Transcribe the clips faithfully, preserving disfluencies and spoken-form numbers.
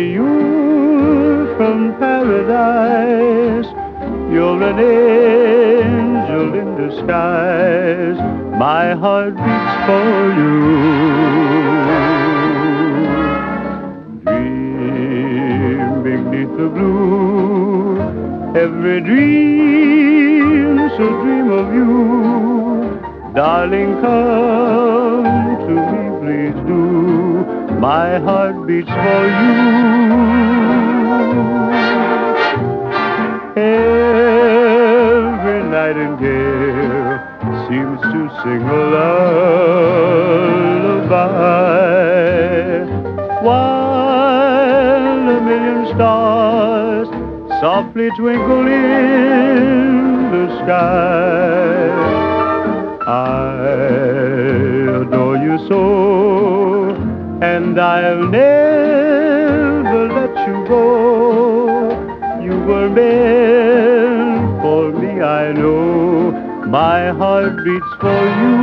you from paradise. You're an angel in disguise. My heart beats for you. Dream beneath the blue. Every dream, so dream of you. Darling, come to me, please do. My heart beats for you. Every nightingale seems to sing a lullaby, while a million stars softly twinkle in the sky. I adore you so, and I'll never let you go. You were meant for me, I know. My heart beats for you.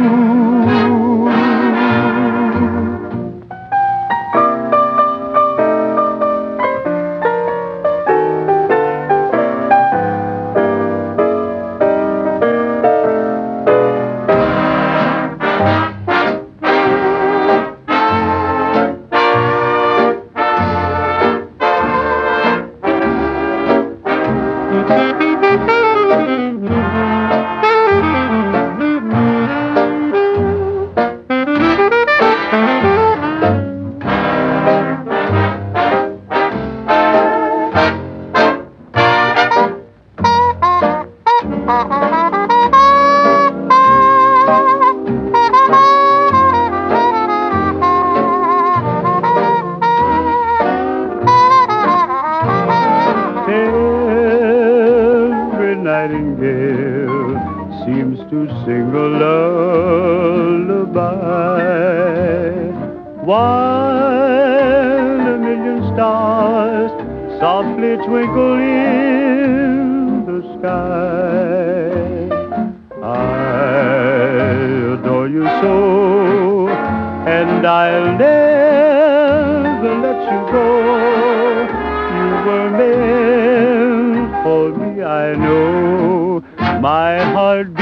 Every nightingale seems to sing a lullaby, while a million stars softly twinkle in the sky. I adore you so, and I'll never let you go. You were meant for me, I know. My heart